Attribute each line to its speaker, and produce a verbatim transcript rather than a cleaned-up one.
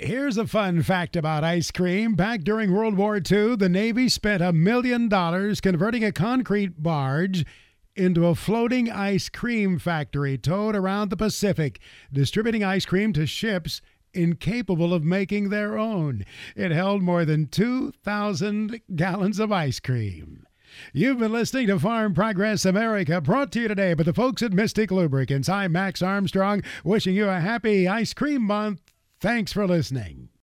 Speaker 1: Here's a fun fact about ice cream. Back during World War Two, the Navy spent a million dollars converting a concrete barge into a floating ice cream factory towed around the Pacific, distributing ice cream to ships incapable of making their own. It held more than two thousand gallons of ice cream. You've been listening to Farm Progress America, brought to you today by the folks at Mystic Lubricants. I'm Max Armstrong, wishing you a happy ice cream month. Thanks for listening.